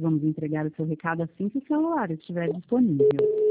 Vamos entregar o seu recado assim que o celular estiver disponível.